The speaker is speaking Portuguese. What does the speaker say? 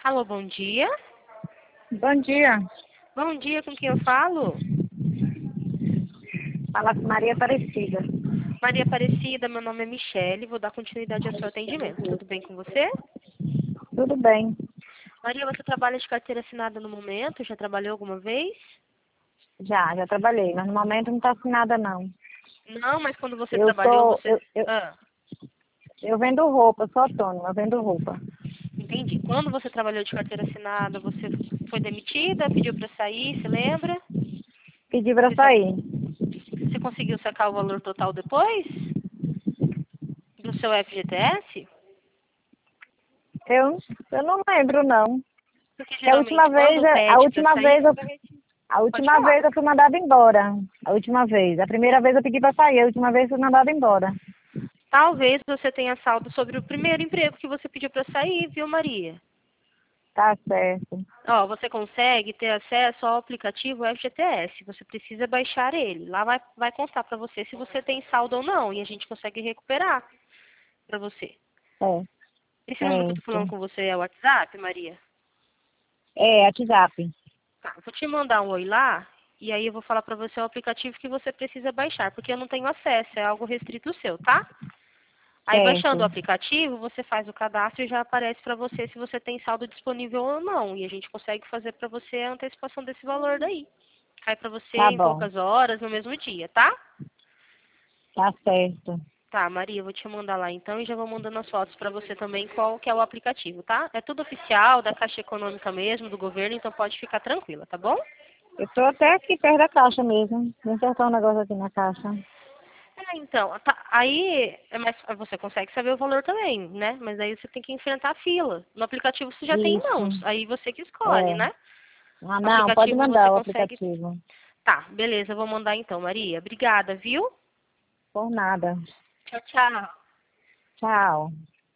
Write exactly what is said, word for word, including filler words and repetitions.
Alô, bom dia. Bom dia. Bom dia, com quem eu falo? Fala com Maria Aparecida. Maria Aparecida, meu nome é Michele, vou dar continuidade ao seu atendimento. Tudo bem com você? Tudo bem? Maria, você trabalha de carteira assinada no momento? Já trabalhou alguma vez? Já, já trabalhei, mas no momento não está assinada não. Não, mas quando você Eu trabalhou, sou, você... eu, eu, Ah, eu vendo roupa, sou autônoma, eu vendo roupa. entendi. Quando você trabalhou de carteira assinada, você foi demitida, pediu para sair, se lembra? Pedi para Você, sa- sair. você conseguiu sacar o valor total depois? Do seu F G T S? Eu, eu não lembro não. Porque Que a última geralmente vez, quando a pede para última sair, vez, eu, você retira. a Pode última falar. vez eu fui mandada embora. A última vez. A primeira vez eu pedi para sair, a última vez eu fui mandada embora. Talvez você tenha saldo sobre o primeiro emprego que você pediu para sair, viu, Maria? Tá certo. Ó, você consegue ter acesso ao aplicativo F G T S. Você precisa baixar ele. Lá vai, vai constar para você se você tem saldo ou não. E a gente consegue recuperar para você. É, Esse número que eu tô falando certo. com você é o WhatsApp, Maria? É, WhatsApp. Tá, eu vou te mandar um oi lá. E aí eu vou falar para você o aplicativo que você precisa baixar. Porque eu não tenho acesso. É algo restrito seu, tá? Aí, baixando o Certo. aplicativo, você faz o cadastro e já aparece para você se você tem saldo disponível ou não. E a gente consegue fazer para você a antecipação desse valor daí. Cai para você Tá em bom. poucas horas, no mesmo dia, tá? Tá certo. Tá, Maria, eu vou te mandar lá então e já vou mandando as fotos para você também qual que é o aplicativo, tá? É tudo oficial, da Caixa Econômica mesmo, do governo, então pode ficar tranquila, tá bom? Eu tô até aqui perto da caixa mesmo. Vou acertar um negócio aqui na caixa. É, então, tá, aí é mais, você consegue saber o valor também, né? Mas aí você tem que enfrentar a fila. No aplicativo você já tem em Isso. mãos, aí você que escolhe, É. né? Ah, No não, pode aplicativo você mandar o consegue. aplicativo. Tá, beleza, eu vou mandar então, Maria. Obrigada, viu? Por nada. Tchau, tchau. Tchau.